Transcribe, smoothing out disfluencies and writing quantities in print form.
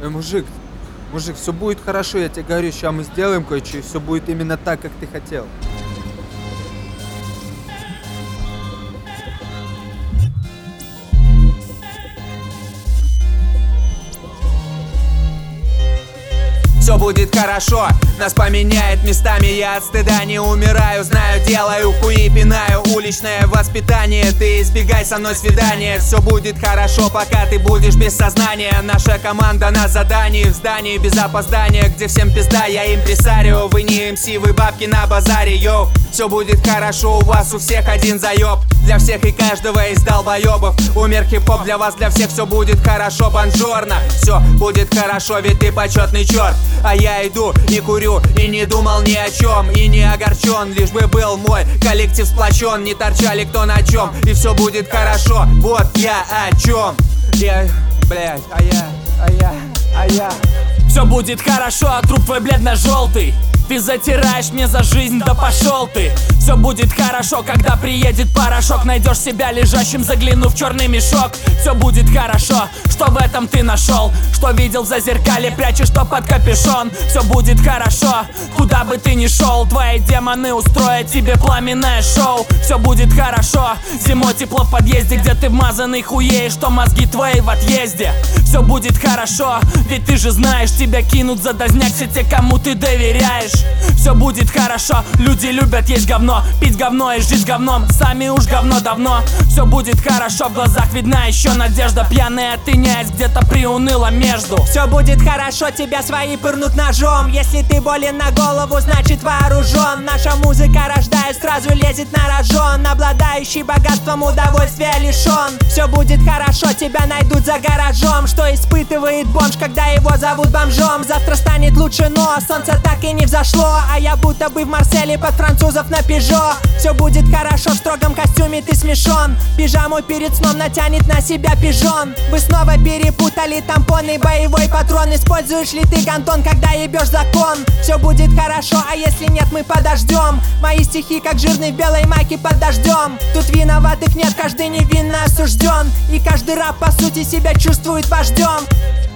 Мужик, все будет хорошо, я тебе говорю, сейчас мы сделаем кое-что, и все будет именно так, как ты хотел. Все будет хорошо, нас поменяет местами. Я от стыда не умираю, знаю, делаю хуи, пинаю. Уличное воспитание, ты избегай со мной свидания. Все будет хорошо, пока ты будешь без сознания. Наша команда на задании, в здании без опоздания, где всем пизда, я импресарио. Вы не МС, вы бабки на базаре, йоу. Все будет хорошо, у вас у всех один заеб. Для всех и каждого из долбоебов умер хип-хоп, для вас, для всех все будет хорошо. Бонжорно, все будет хорошо, ведь ты почетный черт. А я иду, не курю и не думал ни о чем. И не огорчен, лишь бы был мой коллектив сплочен. Не торчали кто на чем, и все будет хорошо. Вот я о чем. Я, блядь, а я. Все будет хорошо, а труп твой бледно-желтый. Ты затираешь мне за жизнь, да пошел ты. Все будет хорошо, когда приедет порошок. Найдешь себя лежащим, заглянув в черный мешок. Все будет хорошо, что в этом ты нашел. Что видел в зазеркале, прячешь то под капюшон. Все будет хорошо, куда бы ты ни шел. Твои демоны устроят тебе пламенное шоу. Все будет хорошо, зимой тепло в подъезде, где ты вмазанный хуеешь, что мозги твои в отъезде. Все будет хорошо, ведь ты же знаешь, тебя кинут за дозняк все те, кому ты доверяешь. Все будет хорошо, люди любят есть говно, пить говно и жить говном, сами уж говно давно. Все будет хорошо, в глазах видна еще надежда. Пьяная ты нясь, где-то приуныла между. Все будет хорошо, тебя свои пырнут ножом. Если ты болен на голову, значит вооружен. Наша музыка рождает, сразу лезет на рожон. Обладающий богатством удовольствия лишен. Все будет хорошо, тебя найдут за гаражом. Что испытывает бомж, когда его зовут бомжом? Завтра станет лучше, но солнце так и не взошло. А я будто бы в Марселе под французов на Пежо. Все будет хорошо, в строгом костюме ты смешон. Пижаму перед сном натянет на себя пижон. Вы снова перепутали тампоны, боевой патрон. Используешь ли ты гантон, когда ебешь закон? Все будет хорошо, а если нет, мы подождем. Мои стихи как жирный в белой майке под дождем. Тут виноватых нет, каждый невинно осужден. И каждый раб по сути себя чувствует вождем.